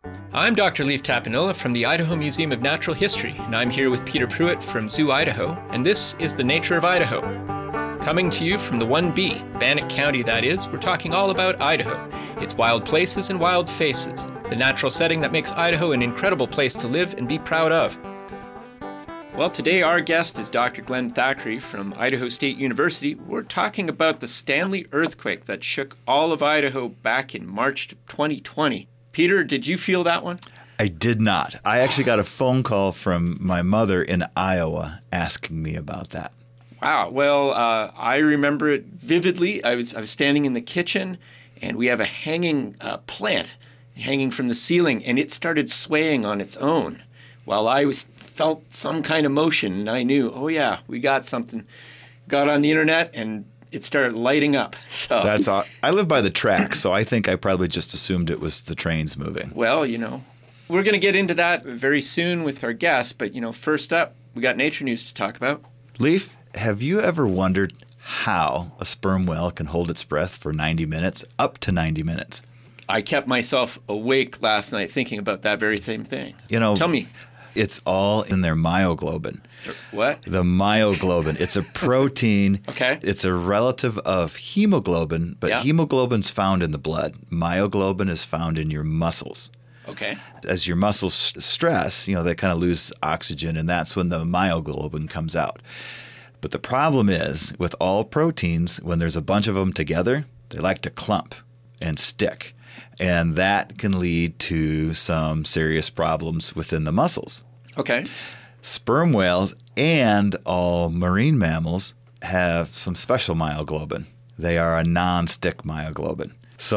I'm Dr. Leif Tapinola from the Idaho Museum of Natural History, and I'm here with Peter Pruitt from Zoo Idaho, and this is The Nature of Idaho. Coming to you from the 1B, Bannock County that is, we're talking all about Idaho, its wild places and wild faces, the natural setting that makes Idaho an incredible place to live and be proud of. Well, today our guest is Dr. Glenn Thackeray from Idaho State University. We're talking about the Stanley earthquake that shook all of Idaho back in March 2020. Peter, did you feel that one? I did not. I actually got a phone call from my mother in Iowa asking me about that. Wow. Well, I remember it vividly. I was standing in the kitchen, and we have a hanging plant hanging from the ceiling, and it started swaying on its own while I felt some kind of motion, and I knew, oh yeah, we got something. Got on the internet, and it started lighting up. So that's all. I live by the tracks, so I think I probably just assumed it was the trains moving. Well, we're going to get into that very soon with our guest, but first up, we got nature news to talk about. Leif, have you ever wondered how a sperm whale can hold its breath for 90 minutes, up to 90 minutes? I kept myself awake last night thinking about that very same thing. Tell me. It's all in their myoglobin. What? The myoglobin. It's a protein. Okay. It's a relative of hemoglobin, but hemoglobin's found in the blood. Myoglobin is found in your muscles. Okay. As your muscles stress, they kind of lose oxygen, and that's when the myoglobin comes out. But the problem is, with all proteins, when there's a bunch of them together, they like to clump and stick. And that can lead to some serious problems within the muscles. Okay. Sperm whales and all marine mammals have some special myoglobin. They are a non-stick myoglobin.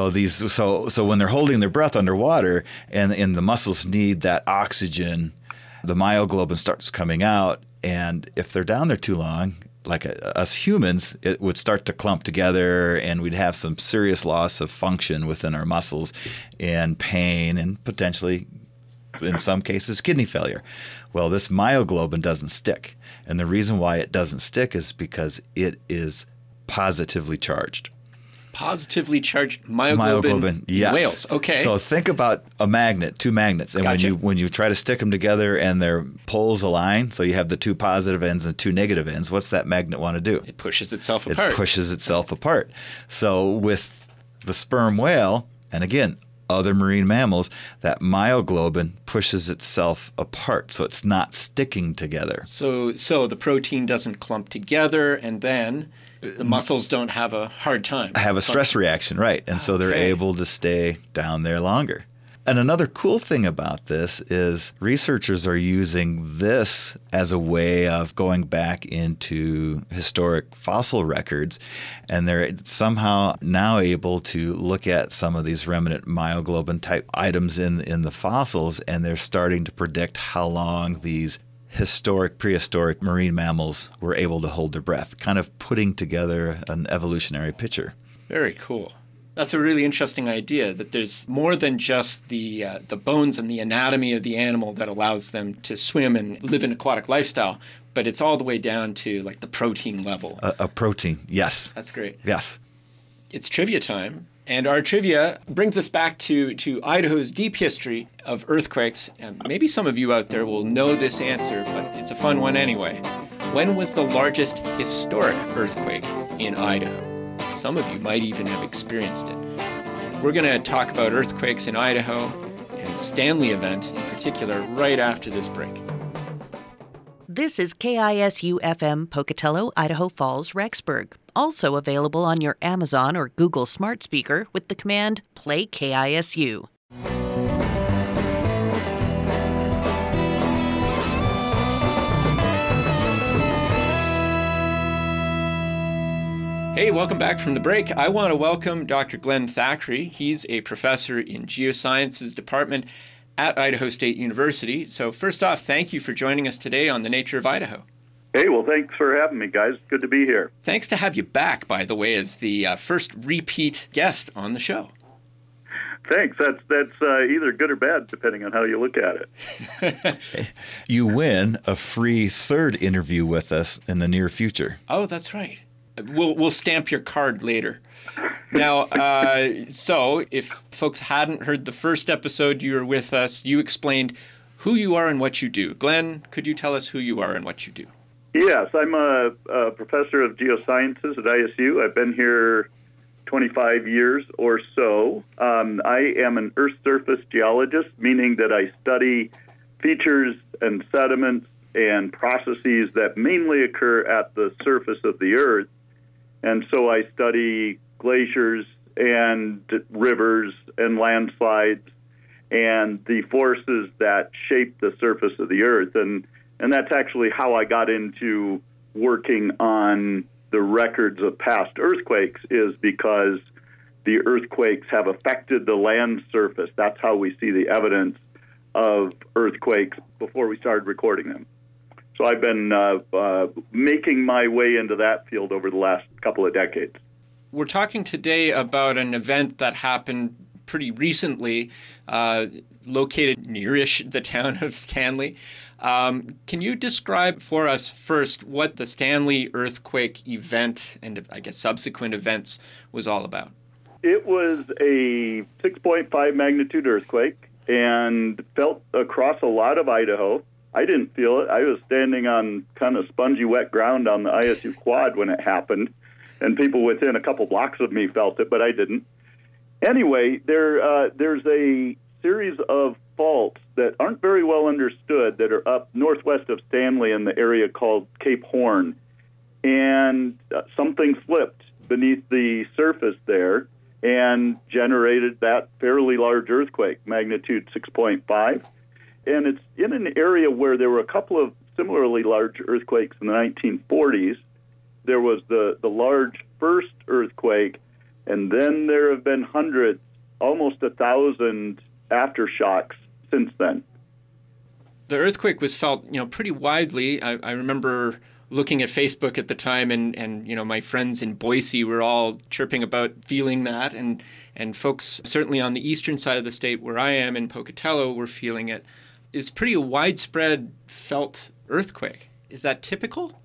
So when they're holding their breath underwater and the muscles need that oxygen, the myoglobin starts coming out. And if they're down there too long, like us humans, it would start to clump together and we'd have some serious loss of function within our muscles and pain and potentially, in some cases, kidney failure. Well, this myoglobin doesn't stick. And the reason why it doesn't stick is because it is positively charged. Positively charged myoglobin yes. whales. Okay. So think about a magnet, two magnets, and gotcha. when you try to stick them together and their poles align, so you have the two positive ends and two negative ends, what's that magnet want to do? It pushes itself apart. It pushes itself apart. So with the sperm whale, and again, other marine mammals, that myoglobin pushes itself apart, so it's not sticking together. So the protein doesn't clump together, and then the muscles don't have a hard time. Have a stress reaction, right. And so they're able to stay down there longer. And another cool thing about this is researchers are using this as a way of going back into historic fossil records, and they're somehow now able to look at some of these remnant myoglobin type items in the fossils, and they're starting to predict how long these prehistoric marine mammals were able to hold their breath, kind of putting together an evolutionary picture. Very cool. That's a really interesting idea, that there's more than just the bones and the anatomy of the animal that allows them to swim and live an aquatic lifestyle, but it's all the way down to like the protein level. A protein, yes. That's great. Yes. It's trivia time. And our trivia brings us back to Idaho's deep history of earthquakes. And maybe some of you out there will know this answer, but it's a fun one anyway. When was the largest historic earthquake in Idaho? Some of you might even have experienced it. We're going to talk about earthquakes in Idaho and the Stanley event in particular right after this break. This is KISU-FM Pocatello, Idaho Falls, Rexburg. Also available on your Amazon or Google smart speaker with the command Play KISU. Hey, welcome back from the break. I want to welcome Dr. Glenn Thackeray. He's a professor in Geosciences Department at Idaho State University. So first off, thank you for joining us today on The Nature of Idaho. Hey, well, thanks for having me, guys. Good to be here. Thanks to have you back, by the way, as the first repeat guest on the show. Thanks. That's either good or bad, depending on how you look at it. You win a free third interview with us in the near future. Oh, that's right. We'll stamp your card later. Now, so if folks hadn't heard the first episode you were with us, you explained who you are and what you do. Glenn, could you tell us who you are and what you do? Yes, I'm a professor of geosciences at ISU. I've been here 25 years or so. I am an Earth surface geologist, meaning that I study features and sediments and processes that mainly occur at the surface of the Earth. And so I study glaciers and rivers and landslides and the forces that shape the surface of the Earth. And that's actually how I got into working on the records of past earthquakes, is because the earthquakes have affected the land surface. That's how we see the evidence of earthquakes before we started recording them. So I've been making my way into that field over the last couple of decades. We're talking today about an event that happened pretty recently, located nearish the town of Stanley. Can you describe for us first what the Stanley earthquake event and I guess subsequent events was all about? It was a 6.5 magnitude earthquake and felt across a lot of Idaho. I didn't feel it. I was standing on kind of spongy, wet ground on the ISU quad when it happened, and people within a couple blocks of me felt it, but I didn't. Anyway, there's a series of faults that aren't very well understood that are up northwest of Stanley in the area called Cape Horn, and something slipped beneath the surface there and generated that fairly large earthquake, magnitude 6.5. And it's in an area where there were a couple of similarly large earthquakes in the 1940s. There was the large first earthquake, and then there have been hundreds, almost 1,000 aftershocks since then. The earthquake was felt, pretty widely. I remember looking at Facebook at the time, and my friends in Boise were all chirping about feeling that, and folks certainly on the eastern side of the state where I am in Pocatello were feeling it. It's pretty widespread felt earthquake. Is that typical?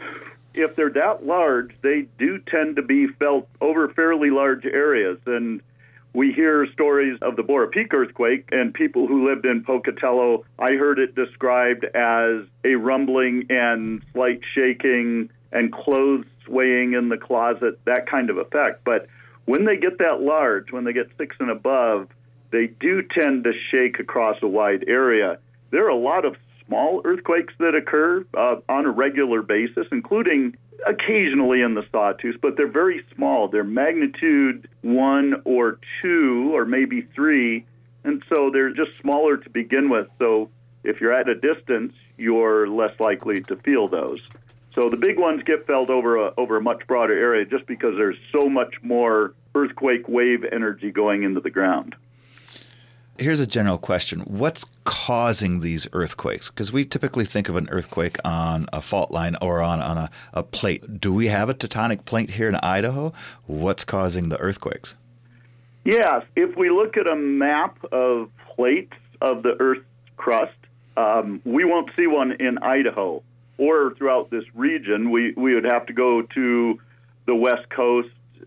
If they're that large, they do tend to be felt over fairly large areas. And we hear stories of the Bora Peak earthquake, and people who lived in Pocatello, I heard it described as a rumbling and slight shaking and clothes swaying in the closet, that kind of effect. But when they get that large, when they get 6 and above, they do tend to shake across a wide area. There are a lot of small earthquakes that occur on a regular basis, including occasionally in the Sawtooth, but they're very small. They're magnitude 1 or 2 or maybe 3, and so they're just smaller to begin with. So if you're at a distance, you're less likely to feel those. So the big ones get felt over a much broader area just because there's so much more earthquake wave energy going into the ground. Here's a general question. What's causing these earthquakes? Because we typically think of an earthquake on a fault line or on a plate. Do we have a tectonic plate here in Idaho? What's causing the earthquakes? Yes. If we look at a map of plates of the Earth's crust, we won't see one in Idaho or throughout this region. We would have to go to the West Coast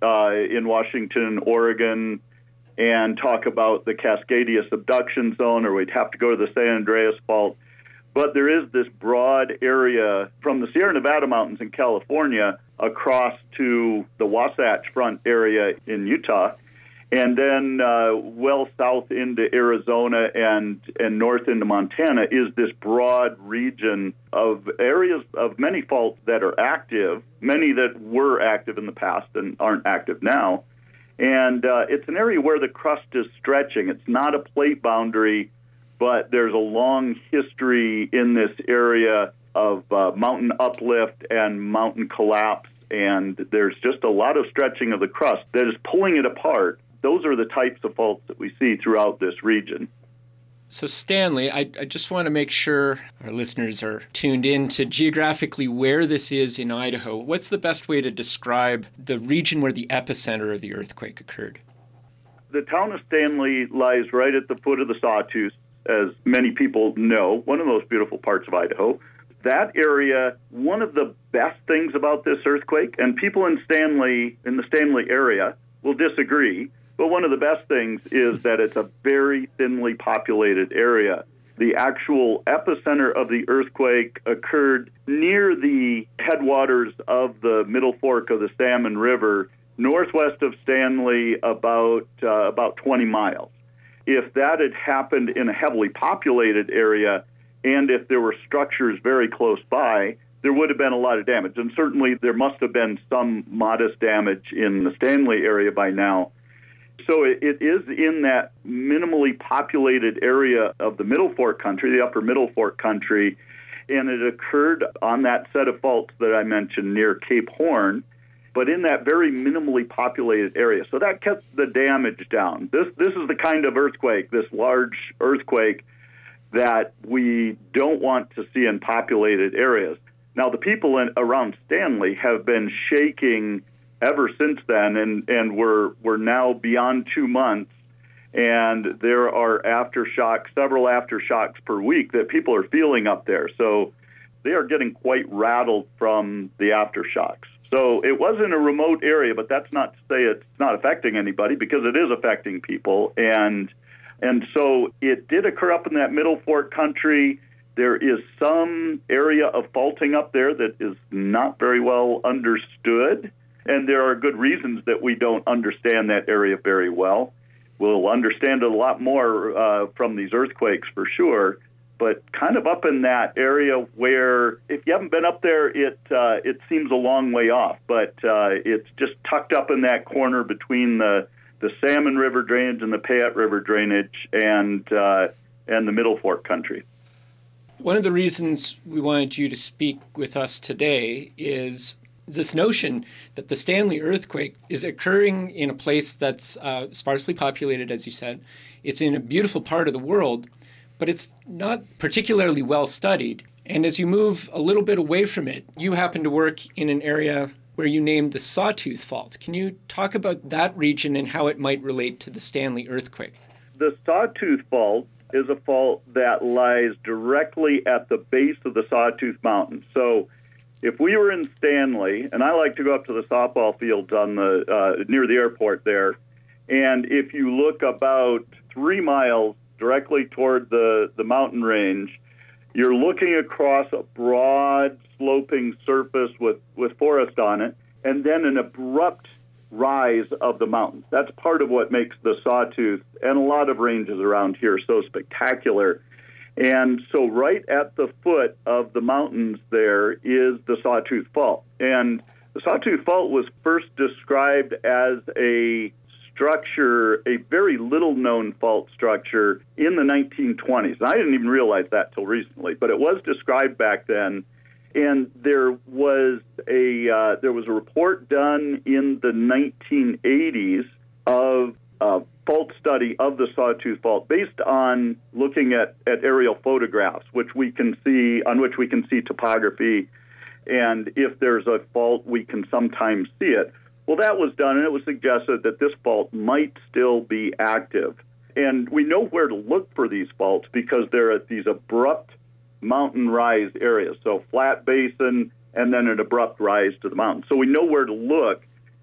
in Washington, Oregon, and talk about the Cascadia subduction zone, or we'd have to go to the San Andreas Fault. But there is this broad area from the Sierra Nevada mountains in California across to the Wasatch Front area in Utah, and then well south into Arizona and north into Montana is this broad region of areas of many faults that are active, many that were active in the past and aren't active now. And it's an area where the crust is stretching. It's not a plate boundary, but there's a long history in this area of mountain uplift and mountain collapse, and there's just a lot of stretching of the crust that is pulling it apart. Those are the types of faults that we see throughout this region. So, Stanley, I just want to make sure our listeners are tuned in to geographically where this is in Idaho. What's the best way to describe the region where the epicenter of the earthquake occurred? The town of Stanley lies right at the foot of the Sawtooth, as many people know, one of the most beautiful parts of Idaho. That area, one of the best things about this earthquake, and people in the Stanley area will disagree. But one of the best things is that it's a very thinly populated area. The actual epicenter of the earthquake occurred near the headwaters of the Middle Fork of the Salmon River, northwest of Stanley, about 20 miles. If that had happened in a heavily populated area, and if there were structures very close by, there would have been a lot of damage. And certainly there must have been some modest damage in the Stanley area by now. So it is in that minimally populated area of the Middle Fork country, the upper Middle Fork country, and it occurred on that set of faults that I mentioned near Cape Horn, but in that very minimally populated area. So that kept the damage down. This is the kind of earthquake, this large earthquake, that we don't want to see in populated areas. Now, the people around Stanley have been shaking ever since then, and we're now beyond 2 months, and there are aftershocks, several aftershocks per week that people are feeling up there. So they are getting quite rattled from the aftershocks. So it was in a remote area, but that's not to say it's not affecting anybody, because it is affecting people. And so it did occur up in that Middle Fork country. There is some area of faulting up there that is not very well understood, and there are good reasons that we don't understand that area very well. We'll understand it a lot more from these earthquakes for sure, but kind of up in that area where, if you haven't been up there, it seems a long way off, but it's just tucked up in that corner between the Salmon River drainage and the Payette River drainage and the Middle Fork country. One of the reasons we wanted you to speak with us today is this notion that the Stanley earthquake is occurring in a place that's sparsely populated, as you said. It's in a beautiful part of the world, but it's not particularly well studied. And as you move a little bit away from it, you happen to work in an area where you named the Sawtooth Fault. Can you talk about that region and how it might relate to the Stanley earthquake? The Sawtooth Fault is a fault that lies directly at the base of the Sawtooth Mountain. So if we were in Stanley, and I like to go up to the softball fields on the near the airport there, and if you look about 3 miles directly toward the mountain range, you're looking across a broad sloping surface with forest on it, and then an abrupt rise of the mountains. That's part of what makes the Sawtooth and a lot of ranges around here so spectacular. And so right at the foot of the mountains there is the Sawtooth Fault. And the Sawtooth Fault was first described as a structure, a very little-known fault structure in the 1920s. And I didn't even realize that till recently, but it was described back then. And there was a report done in the 1980s of a fault study of the Sawtooth Fault based on looking at aerial photographs, on which we can see topography, and if there's a fault, we can sometimes see it. Well, that was done, and it was suggested that this fault might still be active. And we know where to look for these faults because they're at these abrupt mountain rise areas, so flat basin and then an abrupt rise to the mountain. So we know where to look.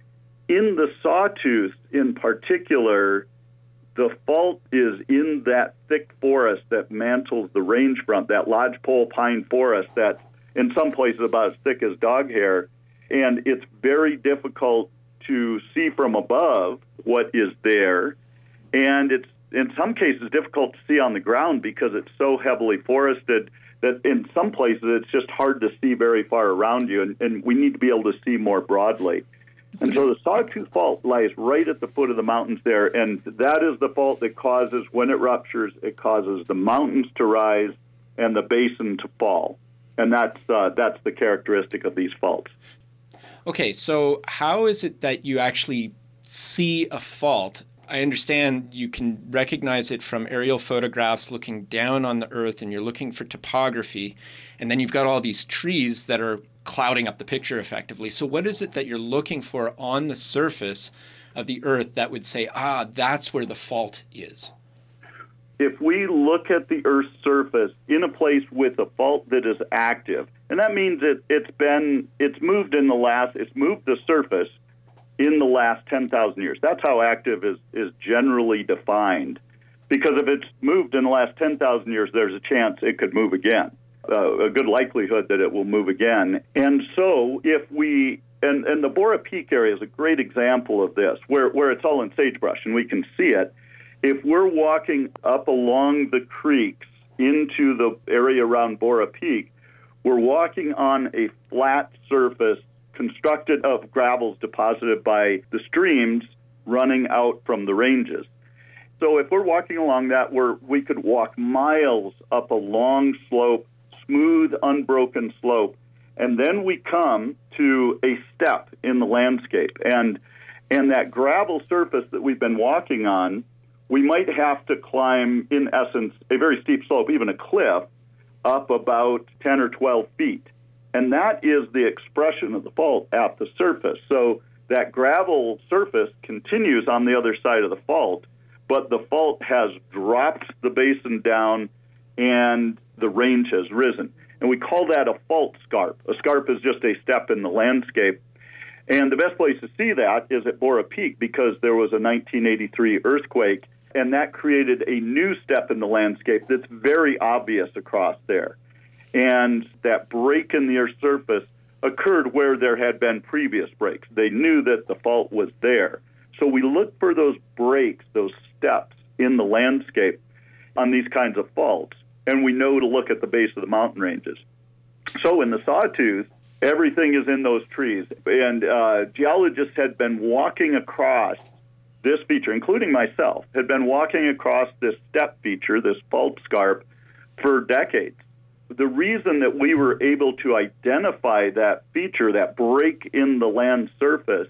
In the Sawtooth in particular, the fault is in that thick forest that mantles the range front, that lodgepole pine forest that's in some places about as thick as dog hair, and it's very difficult to see from above what is there, and it's in some cases difficult to see on the ground because it's so heavily forested that in some places it's just hard to see very far around you, and we need to be able to see more broadly. And so the Sawtooth Fault lies right at the foot of the mountains there, and that is the fault that causes, when it ruptures, it causes the mountains to rise and the basin to fall. And that's the characteristic of these faults. Okay, so how is it that you actually see a fault? I understand you can recognize it from aerial photographs looking down on the earth, and you're looking for topography, and then you've got all these trees that are clouding up the picture effectively. So what is it that you're looking for on the surface of the earth that would say, that's where the fault is? If we look at the Earth's surface in a place with a fault that is active, and that means it's moved the surface in the last 10,000 years. That's how active is generally defined. Because if it's moved in the last 10,000 years, there's a chance it could move again, a good likelihood that it will move again. And so if we, and the Bora Peak area is a great example of this, where it's all in sagebrush and we can see it. If we're walking up along the creeks into the area around Bora Peak, we're walking on a flat surface constructed of gravels deposited by the streams running out from the ranges. So if we're walking along that, we could walk miles up a long slope, smooth, unbroken slope, and then we come to a step in the landscape. And that gravel surface that we've been walking on, we might have to climb, in essence, a very steep slope, even a cliff, up about 10 or 12 feet. And that is the expression of the fault at the surface. So that gravel surface continues on the other side of the fault, but the fault has dropped the basin down and the range has risen. And we call that a fault scarp. A scarp is just a step in the landscape. And the best place to see that is at Bora Peak, because there was a 1983 earthquake, and that created a new step in the landscape that's very obvious across there. And that break in the Earth's surface occurred where there had been previous breaks. They knew that the fault was there. So we look for those breaks, those steps in the landscape on these kinds of faults, and we know to look at the base of the mountain ranges. So in the Sawtooth, everything is in those trees. And geologists had been walking across this feature, including myself, had been walking across this step feature, this fault scarp, for decades. The reason that we were able to identify that feature, that break in the land surface,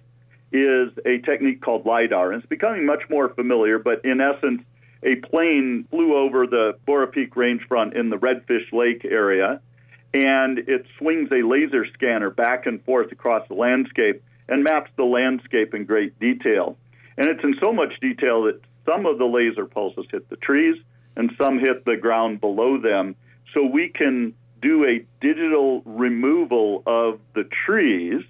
is a technique called LIDAR. And it's becoming much more familiar, but in essence, a plane flew over the Bora Peak rangefront in the Redfish Lake area, and it swings a laser scanner back and forth across the landscape and maps the landscape in great detail. And it's in so much detail that some of the laser pulses hit the trees and some hit the ground below them. So we can do a digital removal of the trees,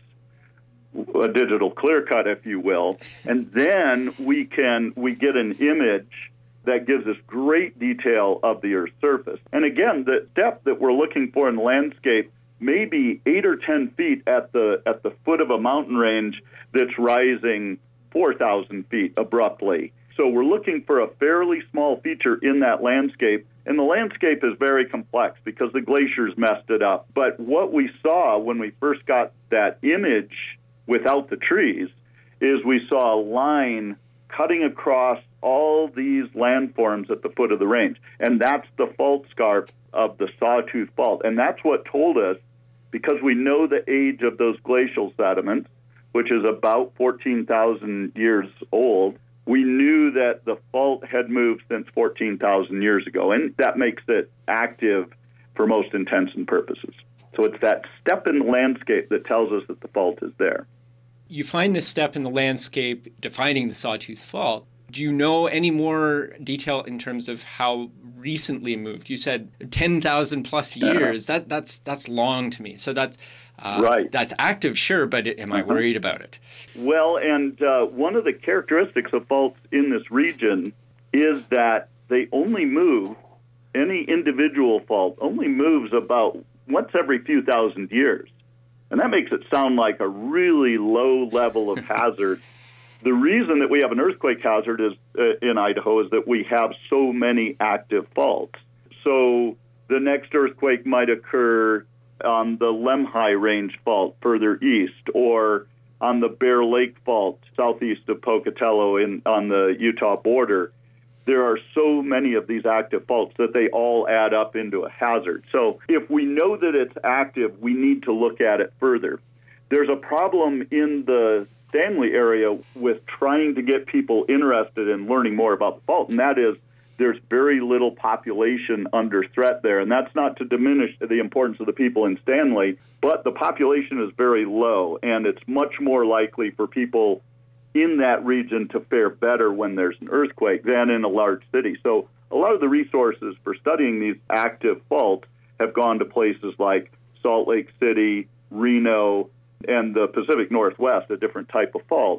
a digital clear cut, if you will, and then we get an image that gives us great detail of the Earth's surface. And again, the depth that we're looking for in the landscape may be 8 or 10 feet at the foot of a mountain range that's rising 4,000 feet abruptly. So we're looking for a fairly small feature in that landscape, and the landscape is very complex because the glaciers messed it up. But what we saw when we first got that image without the trees is we saw a line cutting across all these landforms at the foot of the range. And that's the fault scarp of the Sawtooth Fault. And that's what told us, because we know the age of those glacial sediments, which is about 14,000 years old, we knew that the fault had moved since 14,000 years ago. And that makes it active for most intents and purposes. So it's that step in the landscape that tells us that the fault is there. You find this step in the landscape defining the Sawtooth Fault. Do you know any more detail in terms of how recently it moved? You said 10,000 plus years. That's long to me. So that's right. That's active, sure, but am I worried about it? Well, and one of the characteristics of faults in this region is that they only move, any individual fault only moves about once every few thousand years. And that makes it sound like a really low level of hazard. The reason that we have an earthquake hazard is in Idaho is that we have so many active faults. So the next earthquake might occur on the Lemhi Range Fault further east, or on the Bear Lake Fault southeast of Pocatello on the Utah border. There are so many of these active faults that they all add up into a hazard. So if we know that it's active, we need to look at it further. There's a problem in the Stanley area with trying to get people interested in learning more about the fault, and that is there's very little population under threat there. And that's not to diminish the importance of the people in Stanley, but the population is very low, and it's much more likely for people in that region to fare better when there's an earthquake than in a large city. So a lot of the resources for studying these active faults have gone to places like Salt Lake City, Reno, and the Pacific Northwest, a different type of fault.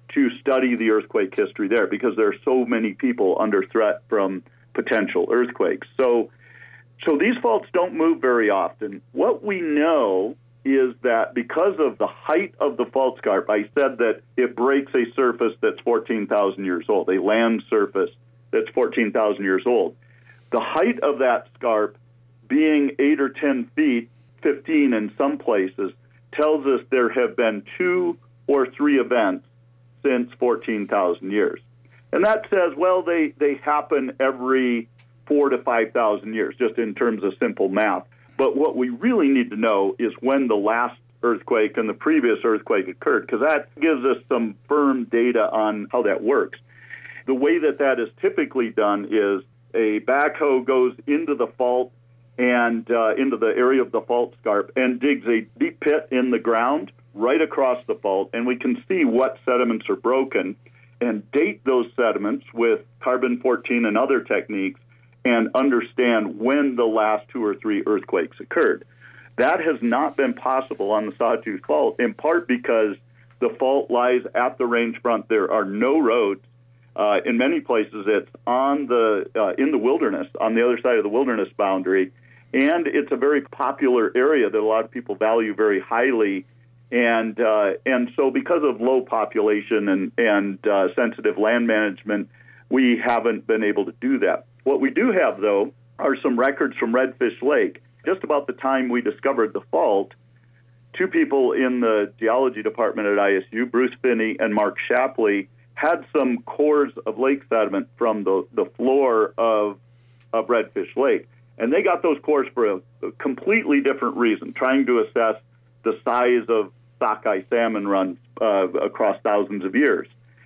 to study the earthquake history there because there are so many people under threat from potential earthquakes. So these faults don't move very often. What we know is that because of the height of the fault scarp, I said that it breaks a surface that's 14,000 years old, a land surface that's 14,000 years old. The height of that scarp being 8 or 10 feet, 15 in some places, tells us there have been 2 or 3 events since 14,000 years. And that says, well, they happen every 4,000 to 5,000 years, just in terms of simple math. But what we really need to know is when the last earthquake and the previous earthquake occurred, because that gives us some firm data on how that works. The way that is typically done is a backhoe goes into the fault and into the area of the fault scarp and digs a deep pit in the ground right across the fault, and we can see what sediments are broken and date those sediments with carbon-14 and other techniques and understand when the last 2 or 3 earthquakes occurred. That has not been possible on the Sawtooth Fault, in part because the fault lies at the range front. There are no roads. In many places, it's in the wilderness, on the other side of the wilderness boundary, and it's a very popular area that a lot of people value very highly. And so because of low population and sensitive land management, we haven't been able to do that. What we do have, though, are some records from Redfish Lake. Just about the time we discovered the fault, 2 people in the geology department at ISU, Bruce Finney and Mark Shapley, had some cores of lake sediment from the floor of Redfish Lake. And they got those cores for a completely different reason, trying to assess the size of sockeye salmon runs across thousands of years.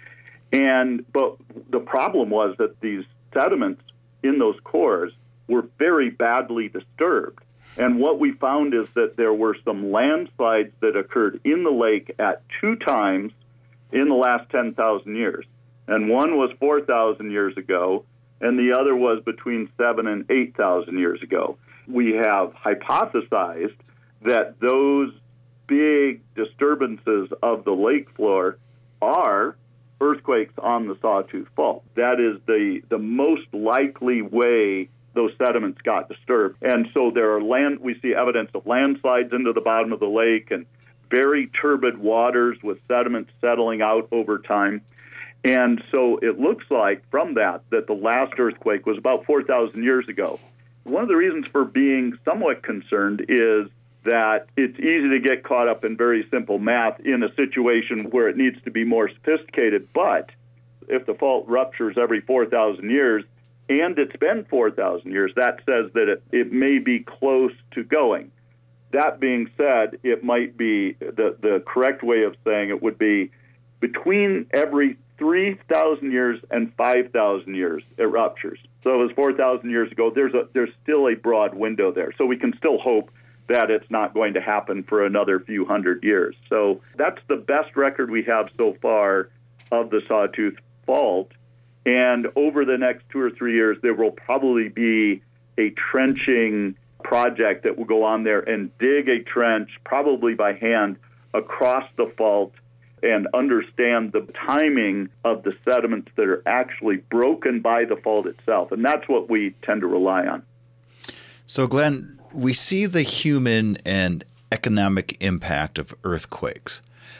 But the problem was that these sediments in those cores were very badly disturbed. And what we found is that there were some landslides that occurred in the lake at 2 times in the last 10,000 years. And one was 4,000 years ago, and the other was between 7,000 and 8,000 years ago. We have hypothesized that those big disturbances of the lake floor are earthquakes on the Sawtooth Fault. That is the most likely way those sediments got disturbed. And so we see evidence of landslides into the bottom of the lake and very turbid waters with sediments settling out over time. And so it looks like from that the last earthquake was about 4,000 years ago. One of the reasons for being somewhat concerned is that it's easy to get caught up in very simple math in a situation where it needs to be more sophisticated. But if the fault ruptures every 4,000 years, and it's been 4,000 years, that says that it may be close to going. That being said, it might be the correct way of saying it would be between every 3,000 years and 5,000 years it ruptures. So it was 4,000 years ago. There's still a broad window there. So we can still hope that it's not going to happen for another few hundred years. So that's the best record we have so far of the Sawtooth Fault. And over the next 2 or 3 years, there will probably be a trenching project that will go on there and dig a trench, probably by hand, across the fault and understand the timing of the sediments that are actually broken by the fault itself. And that's what we tend to rely on. So, Glenn, we see the human and economic impact of earthquakes.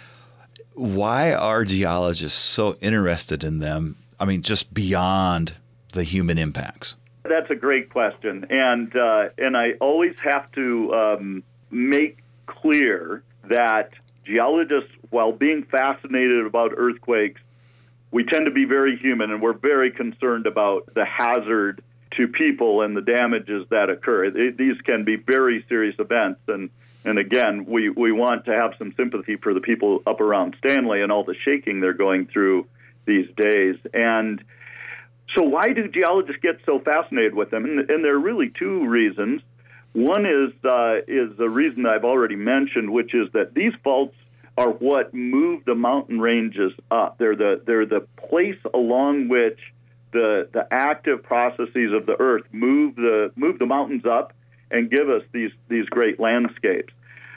Why are geologists so interested in them? I mean, just beyond the human impacts. That's a great question. And I always have to make clear that geologists, while being fascinated about earthquakes, we tend to be very human, and we're very concerned about the hazard to people and the damages that occur. These can be very serious events. And again, we want to have some sympathy for the people up around Stanley and all the shaking they're going through these days. And so why do geologists get so fascinated with them? And there are really 2 reasons. One is the reason I've already mentioned, which is that these faults are what move the mountain ranges up. They're the place along which the active processes of the earth move the mountains up and give us these great landscapes.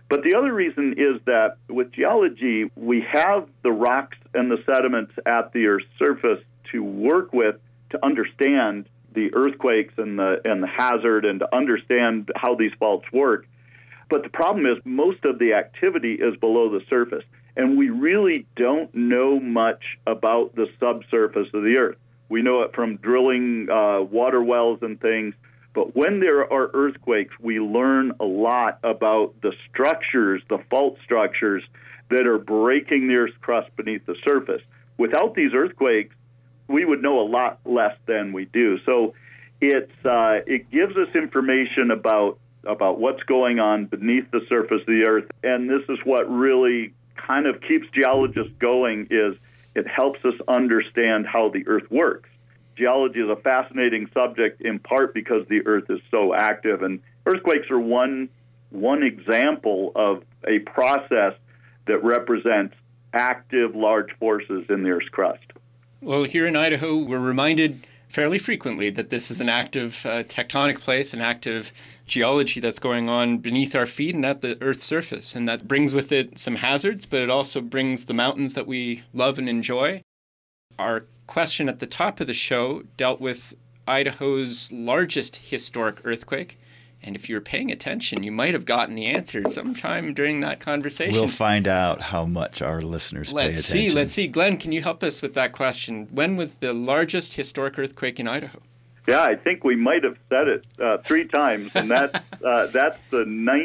But the other reason is that with geology, we have the rocks and the sediments at the Earth's surface to work with to understand the earthquakes and the hazard and to understand how these faults work. But the problem is most of the activity is below the surface, and we really don't know much about the subsurface of the Earth. We know it from drilling water wells and things, but when there are earthquakes, we learn a lot about the structures, the fault structures that are breaking the Earth's crust beneath the surface. Without these earthquakes, we would know a lot less than we do. So it gives us information about what's going on beneath the surface of the Earth, and this is what really kind of keeps geologists going, is it helps us understand how the Earth works. Geology is a fascinating subject in part because the Earth is so active, and earthquakes are one example of a process that represents active large forces in the Earth's crust. Well, here in Idaho, we're reminded fairly frequently that this is an active tectonic place, an active geology that's going on beneath our feet and at the Earth's surface. And that brings with it some hazards, but it also brings the mountains that we love and enjoy. Our question at the top of the show dealt with Idaho's largest historic earthquake. And if you were paying attention, you might have gotten the answer sometime during that conversation. We'll find out how much our listeners pay attention. Let's see. Glenn, can you help us with that question? When was the largest historic earthquake in Idaho? Yeah, I think we might have said it 3 times, and that's the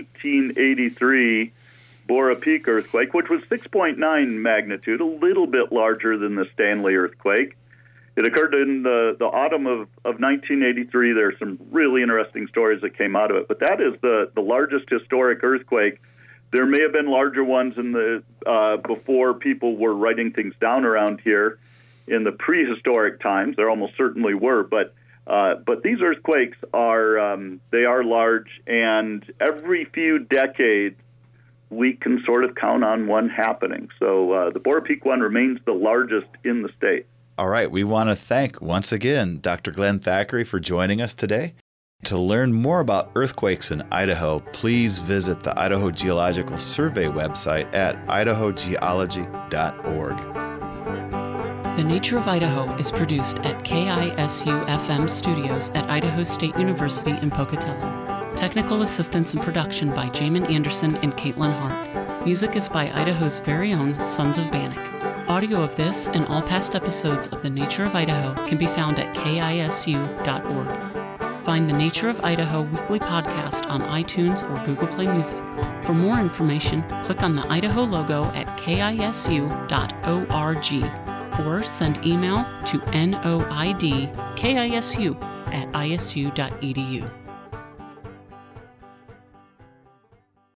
1983 Bora Peak earthquake, which was 6.9 magnitude, a little bit larger than the Stanley earthquake. It occurred in the autumn of 1983. There are some really interesting stories that came out of it, but that is the largest historic earthquake. There may have been larger ones in the before people were writing things down around here in the prehistoric times. There almost certainly were, but these earthquakes are they are large, and every few decades we can sort of count on one happening. So the Bora Peak one remains the largest in the state. All right, we want to thank once again Dr. Glenn Thackeray for joining us today. To learn more about earthquakes in Idaho, please visit the Idaho Geological Survey website at idahogeology.org. The Nature of Idaho is produced at KISU-FM Studios at Idaho State University in Pocatello. Technical assistance and production by Jamin Anderson and Caitlin Hart. Music is by Idaho's very own Sons of Bannock. Audio of this and all past episodes of The Nature of Idaho can be found at KISU.org. Find the Nature of Idaho weekly podcast on iTunes or Google Play Music. For more information, click on the Idaho logo at KISU.org or send email to noidkisu@isu.edu.